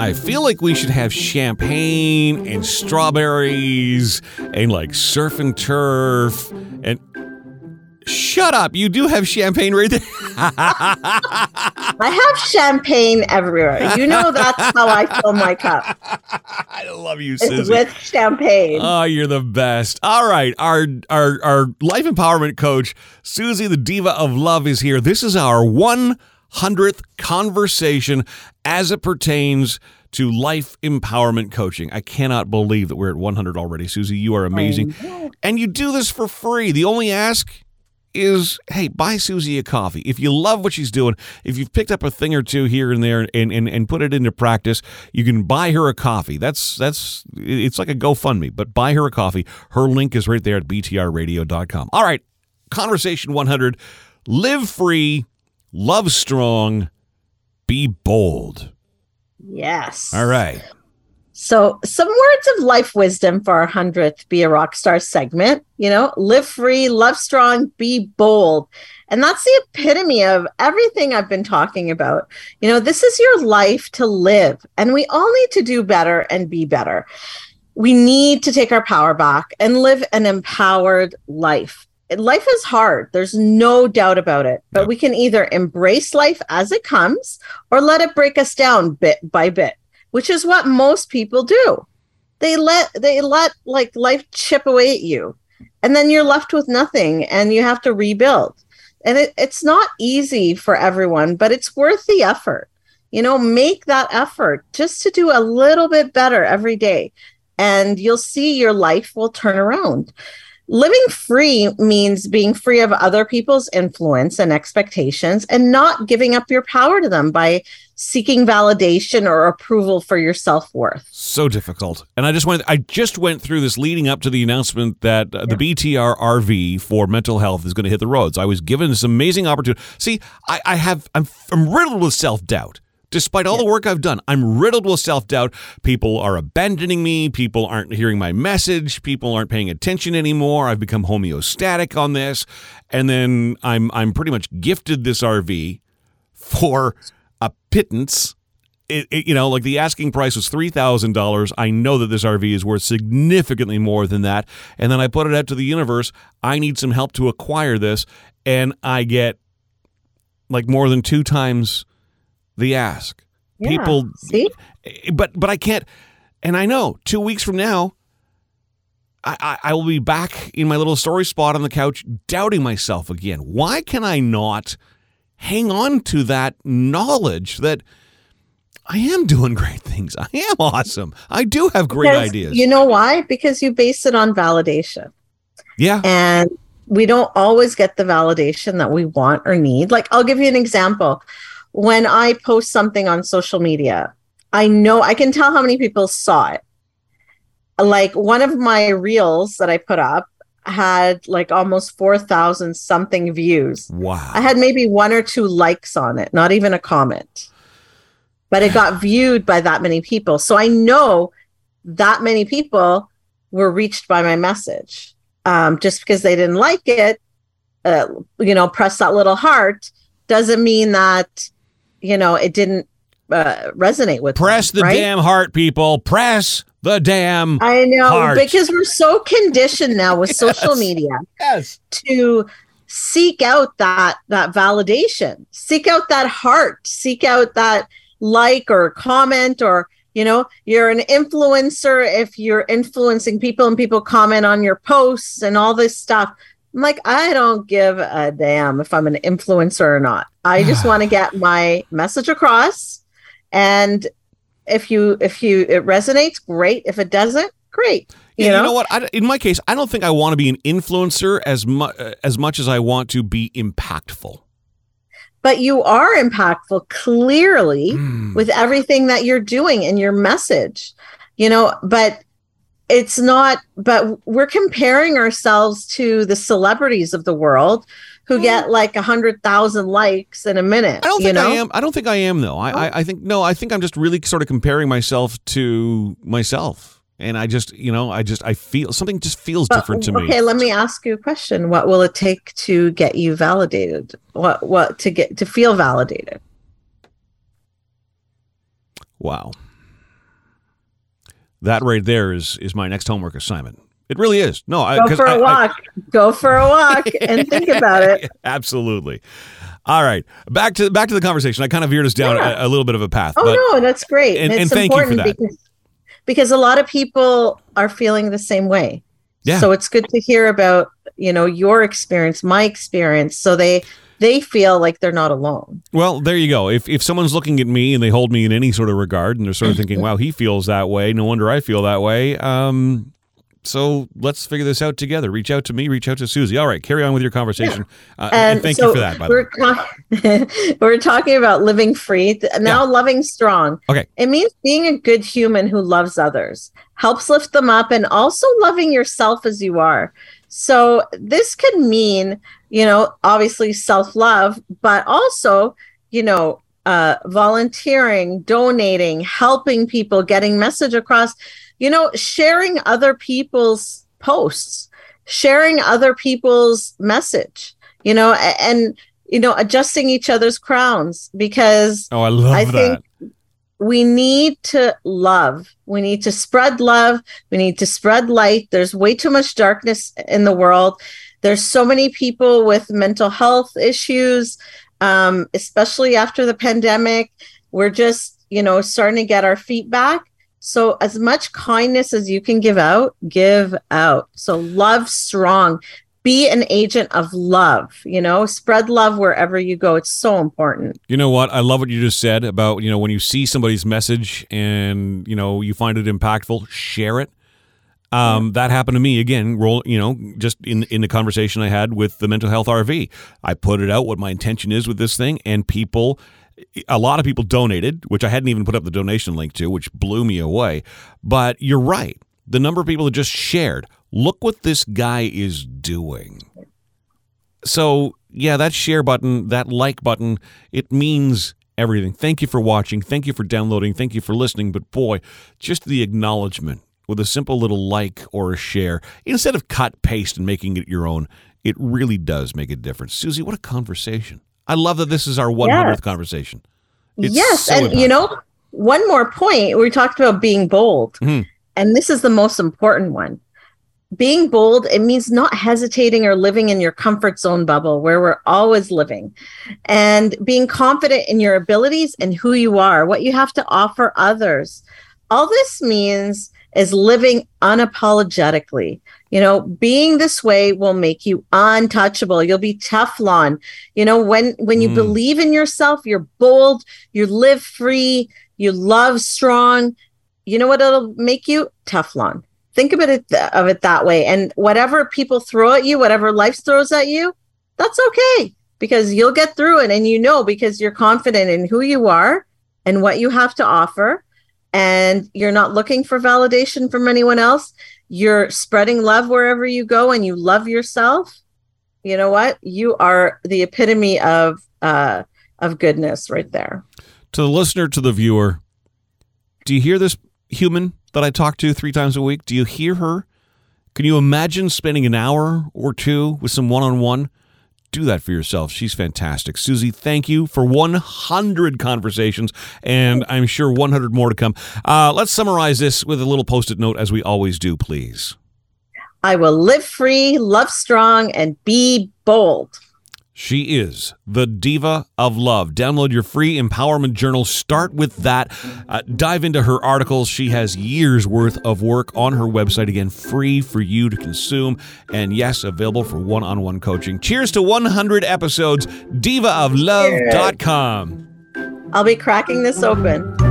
I feel like we should have champagne and strawberries and like surf and turf and... Shut up. You do have champagne right there. I have champagne everywhere. You know that's how I fill my cup. I love you, Susie. It's with champagne. Oh, you're the best. All right. Our life empowerment coach, Susie, the diva of love, is here. This is our 100th conversation as it pertains to life empowerment coaching. I cannot believe that we're at 100 already. Susie, you are amazing. And you do this for free. The only ask is, hey, buy Susie a coffee. If you love what she's doing, if you've picked up a thing or two here and there and put it into practice, you can buy her a coffee. It's like a GoFundMe, but buy her a coffee. Her link is right there at btrradio.com. All right, conversation 100. Live free, love strong, be bold. Yes. All right. So some words of life wisdom for our 100th Be a Rockstar segment. Live free, love strong, be bold. And that's the epitome of everything I've been talking about. This is your life to live, and we all need to do better and be better. We need to take our power back and live an empowered life. Life is hard. There's no doubt about it. But we can either embrace life as it comes or let it break us down bit by bit, which is what most people do. They let like life chip away at you, and then you're left with nothing and you have to rebuild. And it's not easy for everyone, but it's worth the effort. Make that effort just to do a little bit better every day, and you'll see your life will turn around. Living free means being free of other people's influence and expectations and not giving up your power to them by seeking validation or approval for your self-worth. So difficult. And I just went through this leading up to the announcement that the BTR RV for mental health is going to hit the roads. I was given this amazing opportunity. See, I'm riddled with self-doubt. Despite all the work I've done, I'm riddled with self-doubt. People are abandoning me. People aren't hearing my message. People aren't paying attention anymore. I've become homeostatic on this. And then I'm pretty much gifted this RV for a pittance. Like the asking price was $3,000. I know that this RV is worth significantly more than that. And then I put it out to the universe. I need some help to acquire this. And I get like more than 2 times the ask. Yeah, people see? But I can't, and I know 2 weeks from now I will be back in my little story spot on the couch doubting myself again. Why can I not hang on to that knowledge that I am doing great things? I am awesome. I do have great ideas. You know why? Because you base it on validation. Yeah. And we don't always get the validation that we want or need. Like, I'll give you an example. When I post something on social media, I can tell how many people saw it. Like, one of my reels that I put up had like almost 4,000 something views. Wow. I had maybe 1 or 2 likes on it, not even a comment. But it got viewed by that many people. So I know that many people were reached by my message. Just because they didn't like it, press that little heart, doesn't mean that it didn't resonate with press them, the right? damn heart, people. Press the damn I know, heart. because we're so conditioned now with social media to seek out that validation, seek out that heart, seek out that like or comment, or you're an influencer if you're influencing people and people comment on your posts and all this stuff. I'm like, I don't give a damn if I'm an influencer or not. I just want to get my message across. And if it resonates, great. If it doesn't, great. You know what? In my case, I don't think I want to be an influencer as much as I want to be impactful. But you are impactful, clearly, with everything that you're doing and your message. But it's not, but we're comparing ourselves to the celebrities of the world who get like 100,000 likes in a minute. I don't think I am. I don't think I am, though. I think I'm just really sort of comparing myself to myself. And I feel something just feels different to me. Okay, let me ask you a question. What will it take to get you validated? What to feel validated? Wow. That right there is my next homework assignment. It really is. No, go for a walk. Go for a walk and think about it. Absolutely. All right, back to the conversation. I kind of veered us down a little bit of a path. No, that's great. And it's thank you for that. Because a lot of people are feeling the same way. Yeah. So it's good to hear about, your experience, my experience, so they feel like they're not alone. Well, there you go. If someone's looking at me and they hold me in any sort of regard and they're sort of thinking, wow, he feels that way, no wonder I feel that way. So let's figure this out together. Reach out to me, reach out to Susie. All right, carry on with your conversation. And thank you for that, by the way. We're talking about living free, now loving strong. Okay. It means being a good human who loves others, helps lift them up, and also loving yourself as you are. So this could mean, obviously self-love, but also, volunteering, donating, helping people, getting message across, sharing other people's posts, sharing other people's message, and adjusting each other's crowns, because I think we need to love. We need to spread love. We need to spread light. There's way too much darkness in the world. There's so many people with mental health issues, especially after the pandemic. We're just, starting to get our feet back. So as much kindness as you can give out, give out. So love strong. Be an agent of love, spread love wherever you go. It's so important. You know what? I love what you just said about, when you see somebody's message and, you find it impactful, share it. That happened to me again, just in the conversation I had with the Mental Health RV. I put it out what my intention is with this thing, and a lot of people donated, which I hadn't even put up the donation link to, which blew me away. But you're right. The number of people that just shared, look what this guy is doing. So, yeah, that share button, that like button, it means everything. Thank you for watching. Thank you for downloading. Thank you for listening. But boy, just the acknowledgement with a simple little like or a share, instead of cut, paste, and making it your own, it really does make a difference. Susie, what a conversation. I love that this is our 100th conversation. It's so and one more point. We talked about being bold, and this is the most important one. Being bold, it means not hesitating or living in your comfort zone bubble where we're always living, and being confident in your abilities and who you are, what you have to offer others. All this means is living unapologetically. Being this way will make you untouchable. You'll be Teflon. When you believe in yourself, you're bold, you live free, you love strong. You know what it'll make you? Teflon. Think of it that way. And whatever people throw at you, whatever life throws at you, that's okay, because you'll get through it. And because you're confident in who you are and what you have to offer. And you're not looking for validation from anyone else. You're spreading love wherever you go, and you love yourself. You know what? You are the epitome of goodness right there. To the listener, to the viewer, do you hear this human that I talk to 3 times a week? Do you hear her? Can you imagine spending an hour or two with some one-on-one? Do that for yourself. She's fantastic. Susie, thank you for 100 conversations, and I'm sure 100 more to come. Let's summarize this with a little Post-it note, as we always do, please. I will live free, love strong, and be bold. She is the Diva of Love. Download your free empowerment journal. Start with that. Dive into her articles. She has years worth of work on her website. Again, free for you to consume. And yes, available for one-on-one coaching. Cheers to 100 episodes. DivaofLove.com. I'll be cracking this open.